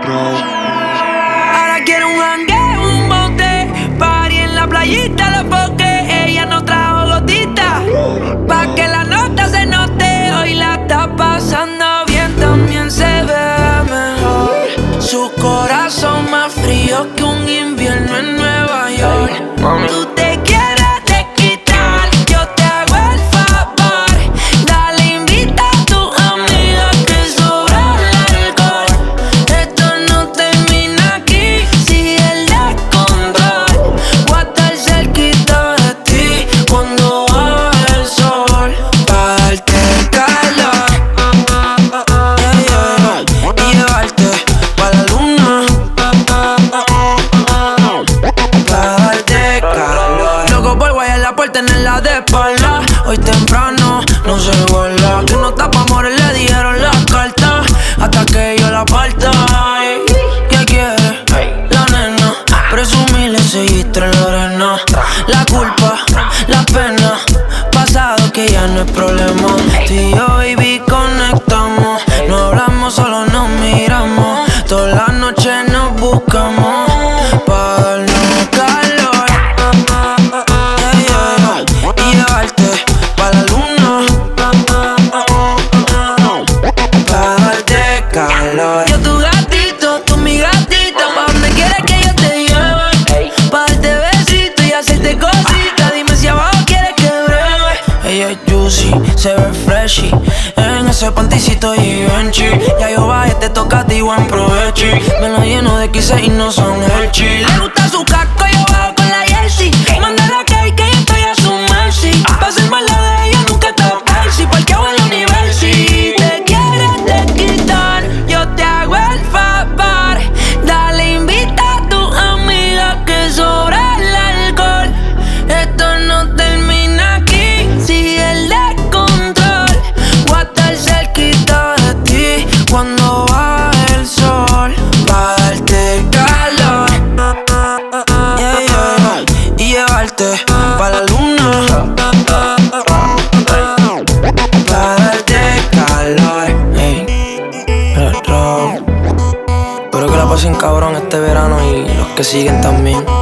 Ahora quiero un jangueo, un bote, party en la playita, los foques. Ella no trajo gotita, pa' que la nota se note. Hoy la está pasando bien, también se ve mejor. Su corazón más frío que un invierno en Nueva York. Tú te quieres desquitar, yo te hago el favor. Dale, invita a tu amiga que sobra el alcohol. Esto no termina aquí, sigue el descontrol. Voy a estar cerquita de ti cuando baje el sol, pa' darte calor, y llevarte pa' la luna, pa' darte calor. Loco por guayar la puerta en la de espalda. Hoy temprano no se vuela, que no está pa' morir, le dieron las cartas hasta que yo la parta. ¿Qué quiere la nena? Presumirle seguiste en la arena. La culpa, la pena, pasado que ya no es problema. Tú y yo, baby, conectamos. No hablamos, solo nos miramos. Todas las noches nos buscamos pa' darnos calor, y llevarte pa' la luna, pa' darte calor. Yo tu gatito, tú mi gatita, pa' donde quieres que yo te lleve, pa' darte besito y hacerte cositas. Dime si abajo quieres que breve. Ella es juicy, se ve freshy, en ese panticito Givenchy. Ya yo bajé, te toca a ti, buen provecho. Me lo lleno de kisses y no son el chill. Le gusta su casco, yo bajo con la jersey. Manda la cake, que yo estoy a su mercy. Pa' ser mala de ella nunca está percy, porque hago en la university. Te quieres desquitar, yo te hago el favor. Dale, invita a tu amiga que sobra el alcohol. Esto no termina aquí, sigue el descontrol. Voy a estar cerquita de ti cuando baje el sol, pa' darte calor, y llevarte pa' la luna, pa' darte calor. Espero que la pasen cabrón este verano y los que siguen también.